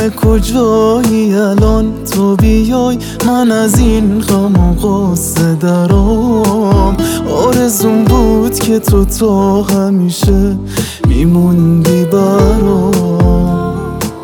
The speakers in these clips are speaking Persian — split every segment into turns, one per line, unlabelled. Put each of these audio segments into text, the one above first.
کجایی الان تو بیای من از این غم و غصه درام. آرزوم بود که تو تا همیشه میموندی برام.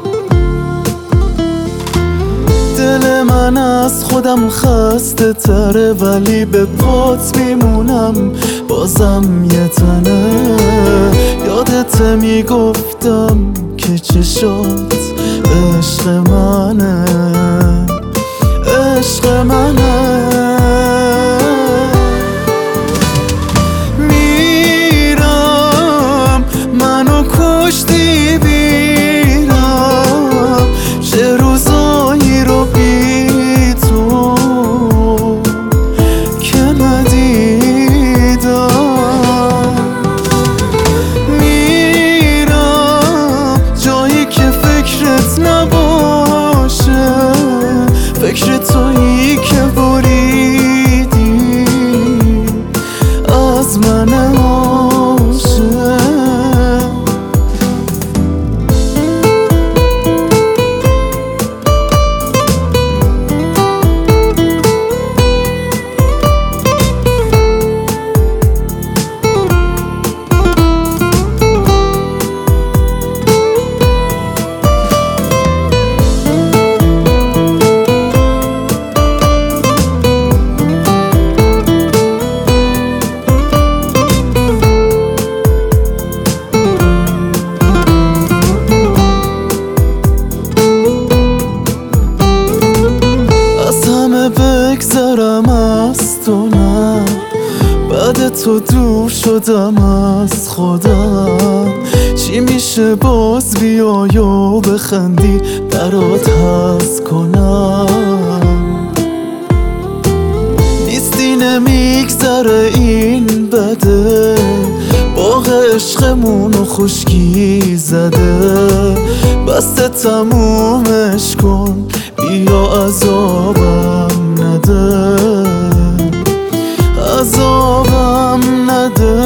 دل من از خودم خسته تره ولی به پات میمونم بازم یه تنه. یادت میگفتم که چشات عشق منه، عشق منه. میرم منو کشتی بیرم، چه روزایی رو بی تو که ندیدم. میرم جایی که فکرت نباشه، فکر تویی که بریدی از من عاشق. بگذرم از تو نه، بعد تو دور شدم از خودم. چی میشه باز بیای و بخندی برات حس کنم. نیستی نمیگذره این بده، باغ عشقمونو خشکی زده. بسته تمومش کن بیا عذابم نده، عذابم نده.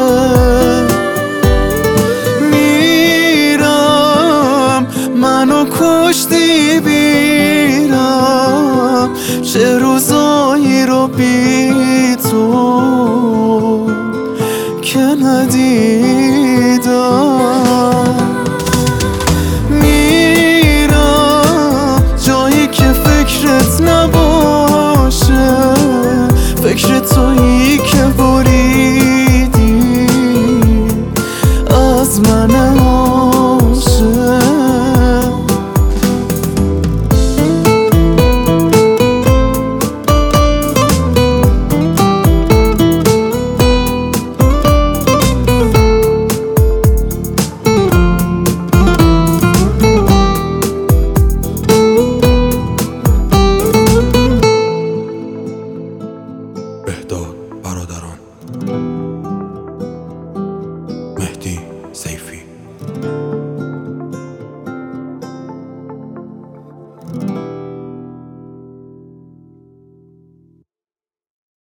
میرم منو کشتی بیرم، چه روزایی رو بی تو که ندیدم. میرم جایی که فکرت نباشه، فکر تویی که بریدی از من عاشق.
بهداد برادران.